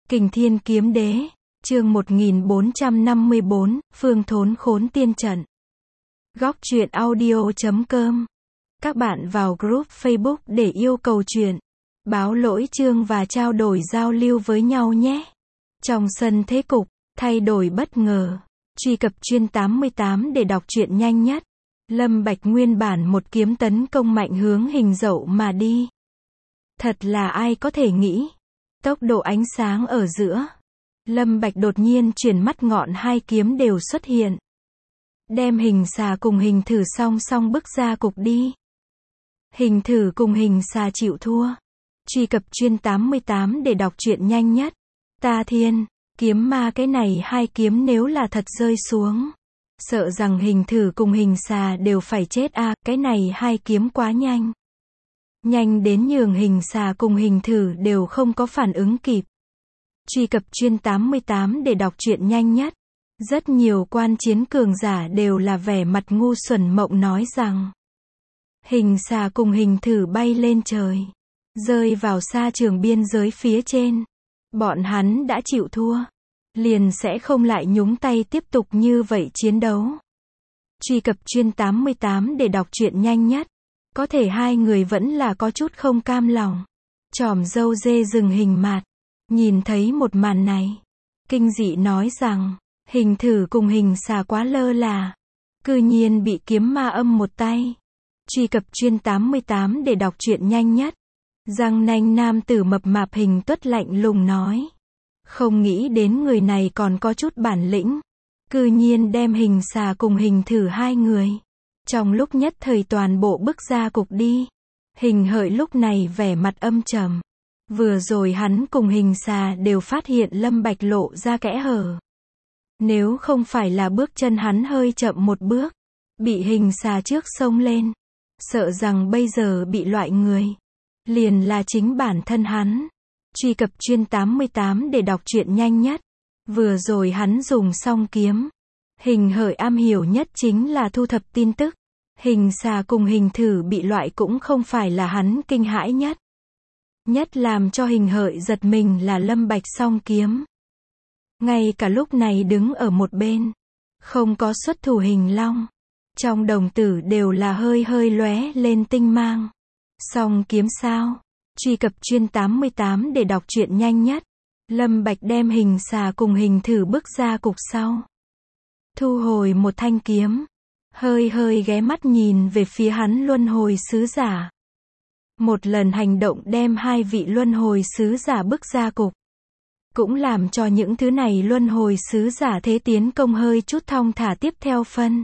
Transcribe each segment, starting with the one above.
Kình Thiên Kiếm Đế, chương 1454, Phương Thốn Khốn Tiên Trận. Góc truyện audio.com. Các bạn vào group Facebook để yêu cầu truyện, báo lỗi chương và trao đổi giao lưu với nhau nhé. Trong sân thế cục, thay đổi bất ngờ. Truy cập chuyên 88 để đọc truyện nhanh nhất. Lâm Bạch nguyên bản một kiếm tấn công mạnh hướng Hình Dậu mà đi. Thật là ai có thể nghĩ. Tốc độ ánh sáng ở giữa. Lâm Bạch đột nhiên chuyển mắt ngọn hai kiếm đều xuất hiện. Đem Hình Xà cùng Hình Thử song song bước ra cục đi. Hình Thử cùng Hình Xà chịu thua. Truy cập chuyên 88 để đọc truyện nhanh nhất. Ta thiên, kiếm ma cái này hai kiếm nếu là thật rơi xuống. Sợ rằng Hình Thử cùng Hình Xà đều phải chết a, cái này hai kiếm quá nhanh. Nhanh đến nhường Hình Xà cùng Hình Thử đều không có phản ứng kịp. Truy cập chuyên 88 để đọc truyện nhanh nhất. Rất nhiều quan chiến cường giả đều là vẻ mặt ngu xuẩn mộng nói rằng Hình Xà cùng Hình Thử bay lên trời, rơi vào sa trường biên giới phía trên. Bọn hắn đã chịu thua, liền sẽ không lại nhúng tay tiếp tục như vậy chiến đấu. Truy cập chuyên 88 để đọc truyện nhanh nhất. Có thể hai người vẫn là có chút không cam lòng. Tròm dâu dê rừng Hình Mạt nhìn thấy một màn này, kinh dị nói rằng Hình Thử cùng Hình Xà quá lơ là, cư nhiên bị kiếm ma âm một tay. Truy cập chuyên 88 để đọc truyện nhanh nhất. Răng nanh nam tử mập mạp Hình Tuất lạnh lùng nói, không nghĩ đến người này còn có chút bản lĩnh, cư nhiên đem Hình Xà cùng Hình Thử hai người trong lúc nhất thời toàn bộ bước ra cục đi. Hình Hợi lúc này vẻ mặt âm trầm. Vừa rồi hắn cùng Hình Xà đều phát hiện Lâm Bạch lộ ra kẽ hở. Nếu không phải là bước chân hắn hơi chậm một bước, bị Hình Xà trước xông lên, sợ rằng bây giờ bị loại người liền là chính bản thân hắn. Truy cập chuyên 88 để đọc truyện nhanh nhất. Vừa rồi hắn dùng song kiếm. Hình Hợi am hiểu nhất chính là thu thập tin tức. Hình Xà cùng Hình Thử bị loại cũng không phải là hắn kinh hãi nhất. Nhất làm cho Hình Hợi giật mình là Lâm Bạch song kiếm. Ngay cả lúc này đứng ở một bên, không có xuất thủ Hình Long, trong đồng tử đều là hơi hơi lóe lên tinh mang. Song kiếm sao? Truy cập chuyên 88 để đọc truyện nhanh nhất. Lâm Bạch đem Hình Xà cùng Hình Thử bước ra cục sau, thu hồi một thanh kiếm, hơi hơi ghé mắt nhìn về phía hắn luân hồi sứ giả. Một lần hành động đem hai vị luân hồi sứ giả bước ra cục, cũng làm cho những thứ này luân hồi sứ giả thế tiến công hơi chút thong thả tiếp theo phân.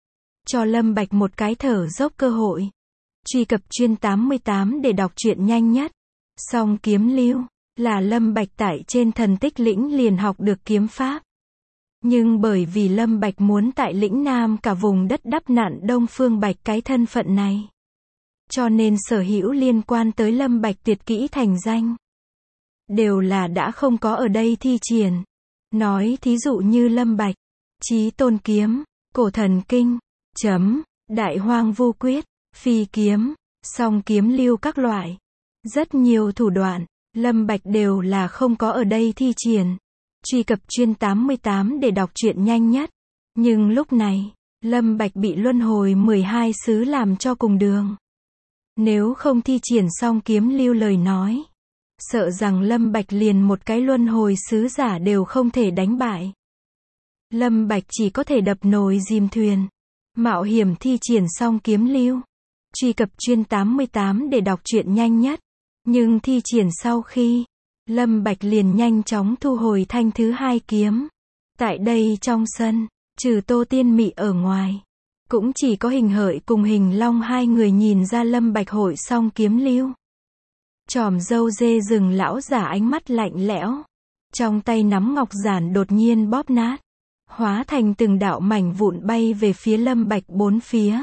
Cho Lâm Bạch một cái thở dốc cơ hội. Truy cập chuyên 88 để đọc truyện nhanh nhất. Song kiếm lưu, là Lâm Bạch tại trên thần tích lĩnh liền học được kiếm pháp. Nhưng bởi vì Lâm Bạch muốn tại lĩnh Nam cả vùng đất đắp nặn Đông Phương Bạch cái thân phận này, cho nên sở hữu liên quan tới Lâm Bạch tuyệt kỹ thành danh, đều là đã không có ở đây thi triển. Nói thí dụ như Lâm Bạch, Chí Tôn Kiếm, Cổ Thần Kinh, Đại Hoang Vu Quyết, Phi Kiếm, Song Kiếm Lưu các loại. Rất nhiều thủ đoạn, Lâm Bạch đều là không có ở đây thi triển. Truy cập chuyên 88 để đọc truyện nhanh nhất. Nhưng lúc này, Lâm Bạch bị luân hồi 12 sứ làm cho cùng đường. Nếu không thi triển xong kiếm lưu lời nói, sợ rằng Lâm Bạch liền một cái luân hồi sứ giả đều không thể đánh bại. Lâm Bạch chỉ có thể đập nồi dìm thuyền, mạo hiểm thi triển xong kiếm lưu. Truy cập chuyên 88 để đọc truyện nhanh nhất. Nhưng thi triển sau khi, Lâm Bạch liền nhanh chóng thu hồi thanh thứ hai kiếm. Tại đây trong sân, trừ Tô Tiên Mị ở ngoài, cũng chỉ có Hình Hợi cùng Hình Long hai người nhìn ra Lâm Bạch hội song kiếm lưu. Tròm dâu dê rừng lão giả ánh mắt lạnh lẽo, trong tay nắm ngọc giản đột nhiên bóp nát, hóa thành từng đạo mảnh vụn bay về phía Lâm Bạch bốn phía,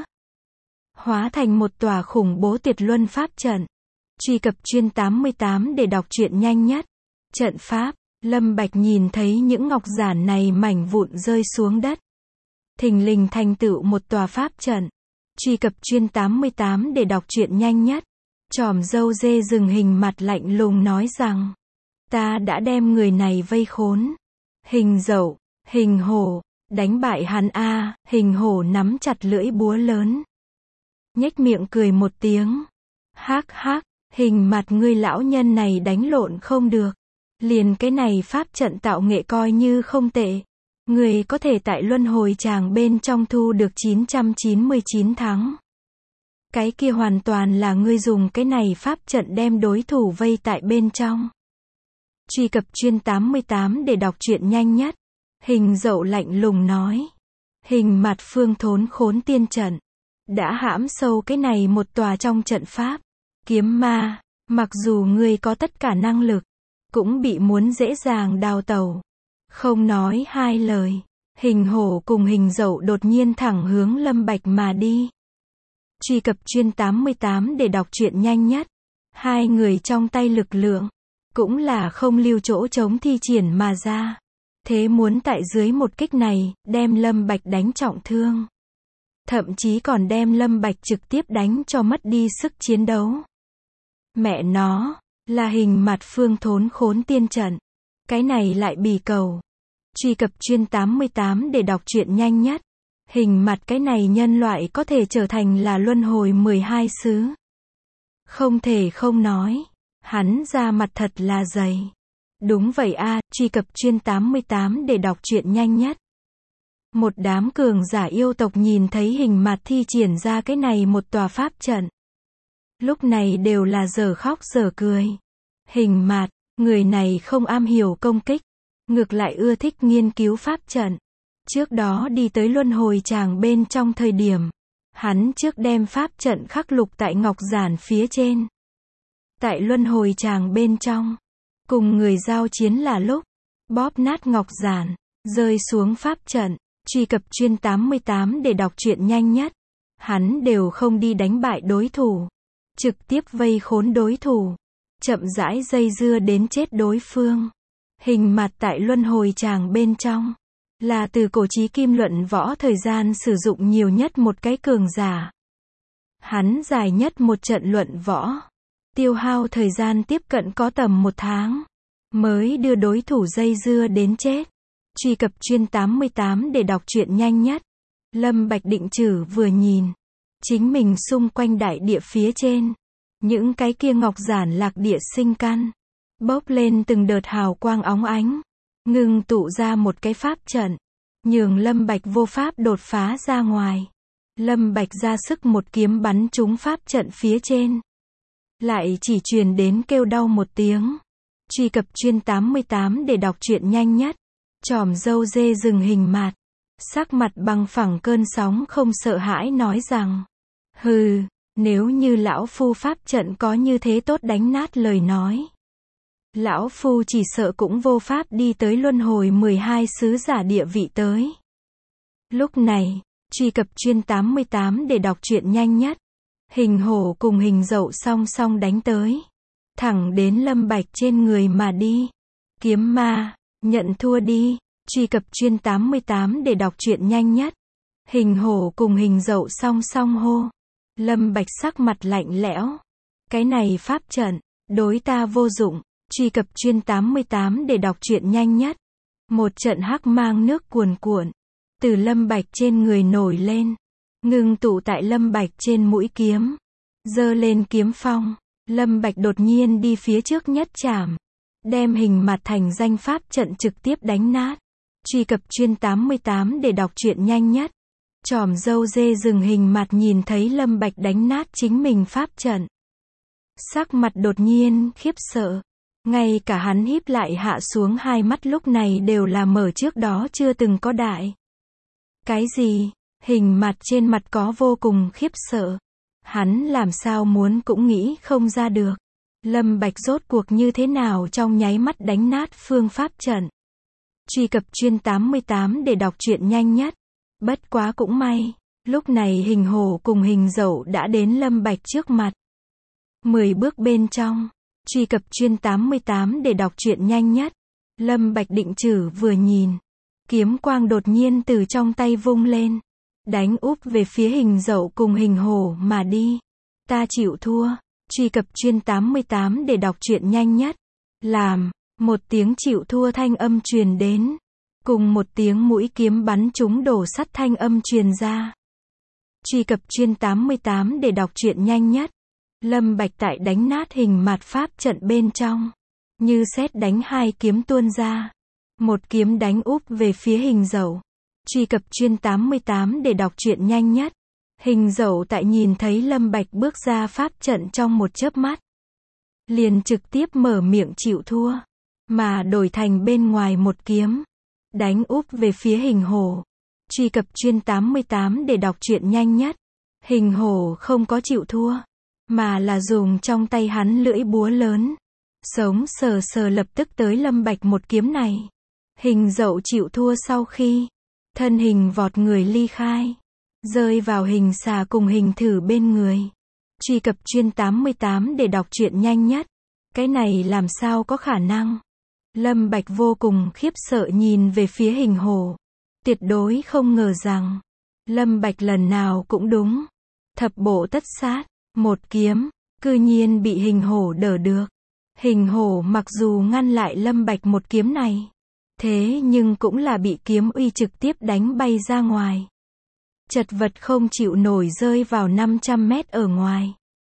hóa thành một tòa khủng bố tuyệt luân pháp trận. Truy cập chuyên 88 để đọc truyện nhanh nhất. Trận pháp, Lâm Bạch nhìn thấy những ngọc giản này mảnh vụn rơi xuống đất, thình lình thành tựu một tòa pháp trận. Truy cập chuyên 88 để đọc truyện nhanh nhất. Tròm dâu dê rừng Hình Mặt lạnh lùng nói rằng Ta đã đem người này vây khốn. Hình Dậu, Hình Hổ, đánh bại hắn a. Hình Hổ nắm chặt lưỡi búa lớn. Nhếch miệng cười một tiếng. Hắc hắc, Hình Mặt ngươi lão nhân này đánh lộn không được. Liền cái này pháp trận tạo nghệ coi như không tệ. Ngươi có thể tại luân hồi tràng bên trong thu được 999 thắng. Cái kia hoàn toàn là ngươi dùng cái này pháp trận đem đối thủ vây tại bên trong. Truy cập chuyên 88 để đọc truyện nhanh nhất. Hình Dậu lạnh lùng nói. Hình Mặt phương thốn khốn tiên trận. Đã hãm sâu cái này một tòa trong trận pháp. Kiếm ma, mặc dù ngươi có tất cả năng lực, cũng bị muốn dễ dàng đào tẩu. Không nói hai lời, Hình Hổ cùng Hình Dậu đột nhiên thẳng hướng Lâm Bạch mà đi. Truy cập chuyên 88 để đọc truyện nhanh nhất. Hai người trong tay lực lượng, cũng là không lưu chỗ trống thi triển mà ra. Thế muốn tại dưới một kích này, đem Lâm Bạch đánh trọng thương. Thậm chí còn đem Lâm Bạch trực tiếp đánh cho mất đi sức chiến đấu. Mẹ nó, là Hình Mặt phương thốn khốn tiên trận. Cái này lại bì cầu. Truy cập chuyên 88 để đọc truyện nhanh nhất. Hình Mặt cái này nhân loại có thể trở thành là luân hồi 12 xứ. Không thể không nói. Hắn ra mặt thật là dày. Đúng vậy a. Truy cập chuyên 88 để đọc truyện nhanh nhất. Một đám cường giả yêu tộc nhìn thấy Hình Mặt thi triển ra cái này một tòa pháp trận. Lúc này đều là dở khóc dở cười. Hình Mặt, người này không am hiểu công kích, ngược lại ưa thích nghiên cứu pháp trận. Trước đó đi tới luân hồi tràng bên trong thời điểm, hắn trước đem pháp trận khắc lục tại ngọc giản phía trên. Tại luân hồi tràng bên trong, cùng người giao chiến là lúc, bóp nát ngọc giản, rơi xuống pháp trận. Truy cập chuyên 88 để đọc truyện nhanh nhất. Hắn đều không đi đánh bại đối thủ, trực tiếp vây khốn đối thủ, chậm rãi dây dưa đến chết đối phương. Hình Mặt tại luân hồi tràng bên trong, là từ cổ chí kim luận võ thời gian sử dụng nhiều nhất một cái cường giả. Hắn dài nhất một trận luận võ, tiêu hao thời gian tiếp cận có tầm 1 tháng, mới đưa đối thủ dây dưa đến chết. Truy cập chuyên 88 để đọc truyện nhanh nhất. Lâm Bạch định chử vừa nhìn, chính mình xung quanh đại địa phía trên, những cái kia ngọc giản lạc địa sinh căn, bốc lên từng đợt hào quang óng ánh, ngưng tụ ra một cái pháp trận, nhường Lâm Bạch vô pháp đột phá ra ngoài. Lâm Bạch ra sức một kiếm bắn trúng pháp trận phía trên, lại chỉ truyền đến kêu đau một tiếng. Truy cập chuyên 88 để đọc truyện nhanh nhất. Chòm râu dê rừng Hình Mặt, sắc mặt bằng phẳng cơn sóng không sợ hãi nói rằng, hừ, nếu như lão phu pháp trận có như thế tốt đánh nát lời nói, lão phu chỉ sợ cũng vô pháp đi tới luân hồi 12 sứ giả địa vị tới. Lúc này, truy cập chuyên 88 để đọc truyện nhanh nhất. Hình Hổ cùng Hình Dậu song song đánh tới, thẳng đến Lâm Bạch trên người mà đi. Kiếm ma, nhận thua đi. Truy cập chuyên 88 để đọc truyện nhanh nhất. Hình Hổ cùng Hình Dậu song song hô. Lâm Bạch sắc mặt lạnh lẽo. Cái này pháp trận, đối ta vô dụng. Truy cập chuyên 88 để đọc truyện nhanh nhất. Một trận hắc mang nước cuồn cuộn, từ Lâm Bạch trên người nổi lên, ngưng tụ tại Lâm Bạch trên mũi kiếm, giơ lên kiếm phong. Lâm Bạch đột nhiên đi phía trước nhất chạm, đem Hình Mặt thành danh pháp trận trực tiếp đánh nát. Truy cập chuyên 88 để đọc truyện nhanh nhất. Chòm râu dê rừng Hình Mặt nhìn thấy Lâm Bạch đánh nát chính mình pháp trận, sắc mặt đột nhiên khiếp sợ, ngay cả hắn híp lại hạ xuống hai mắt lúc này đều là mở trước đó chưa từng có đại. Cái gì? Hình Mặt trên mặt có vô cùng khiếp sợ. Hắn làm sao muốn cũng nghĩ không ra được. Lâm Bạch rốt cuộc như thế nào trong nháy mắt đánh nát phương pháp trận. Truy cập chuyên 88 để đọc truyện nhanh nhất. Bất quá cũng may, lúc này Hình Hổ cùng Hình Dậu đã đến Lâm Bạch trước mặt. 10 bước bên trong. Truy cập chuyên 88 để đọc truyện nhanh nhất. Lâm Bạch định chử vừa nhìn, kiếm quang đột nhiên từ trong tay vung lên, đánh úp về phía Hình Dậu cùng Hình Hổ mà đi. Ta chịu thua. Truy cập chuyên 88 để đọc truyện nhanh nhất. Làm Một tiếng chịu thua thanh âm truyền đến. Cùng một tiếng mũi kiếm bắn trúng đổ sắt thanh âm truyền ra. Truy cập chuyên 88 để đọc truyện nhanh nhất. Lâm Bạch tại đánh nát hình mạt pháp trận bên trong. Như sét đánh hai kiếm tuôn ra. Một kiếm đánh úp về phía hình dậu. Truy cập chuyên 88 để đọc truyện nhanh nhất. Hình dậu tại nhìn thấy Lâm Bạch bước ra pháp trận trong một chớp mắt. Liền trực tiếp mở miệng chịu thua. Mà đổi thành bên ngoài một kiếm. Đánh úp về phía hình hổ. Truy cập chuyên 88 để đọc truyện nhanh nhất. Hình hổ không có chịu thua. Mà là dùng trong tay hắn lưỡi búa lớn. Sống sờ sờ lập tức tới Lâm Bạch một kiếm này. Hình dậu chịu thua sau khi. Thân hình vọt người ly khai. Rơi vào hình xà cùng hình thử bên người. Truy cập chuyên 88 để đọc truyện nhanh nhất. Cái này làm sao có khả năng. Lâm Bạch vô cùng khiếp sợ nhìn về phía hình hổ. Tuyệt đối không ngờ rằng. Lâm Bạch lần nào cũng đúng. Thập bộ tất sát. Một kiếm. Cư nhiên bị hình hổ đỡ được. Hình hổ mặc dù ngăn lại Lâm Bạch một kiếm này. Thế nhưng cũng là bị kiếm uy trực tiếp đánh bay ra ngoài. Chật vật không chịu nổi rơi vào 500 mét ở ngoài.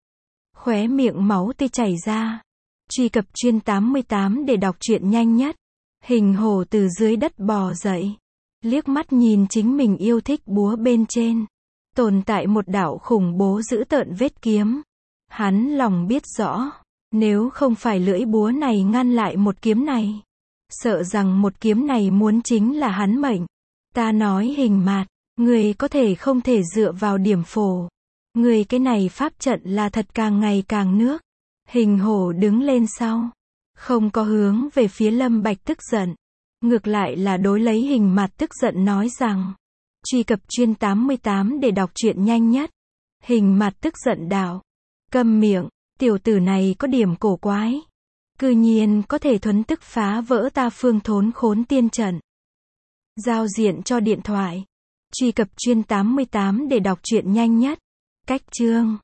Khóe miệng máu tươi chảy ra. Truy cập chuyên 88 để đọc truyện nhanh nhất. Hình hổ từ dưới đất bò dậy. Liếc mắt nhìn chính mình yêu thích búa bên trên. Tồn tại một đạo khủng bố dữ tợn vết kiếm. Hắn lòng biết rõ. Nếu không phải lưỡi búa này ngăn lại một kiếm này. Sợ rằng một kiếm này muốn chính là hắn mệnh. Ta nói hình mạt. Người có thể không thể dựa vào điểm phổ. Người cái này pháp trận là thật càng ngày càng nước. Hình hổ đứng lên sau. Không có hướng về phía Lâm Bạch tức giận. Ngược lại là đối lấy hình mặt tức giận nói rằng. Truy cập chuyên 88 để đọc truyện nhanh nhất. Hình mặt tức giận đạo. Câm miệng, tiểu tử này có điểm cổ quái. Cư nhiên có thể thuấn tức phá vỡ ta phương thốn khốn tiên trận. Giao diện cho điện thoại. Truy cập chuyên 88 để đọc truyện nhanh nhất. Cách chương.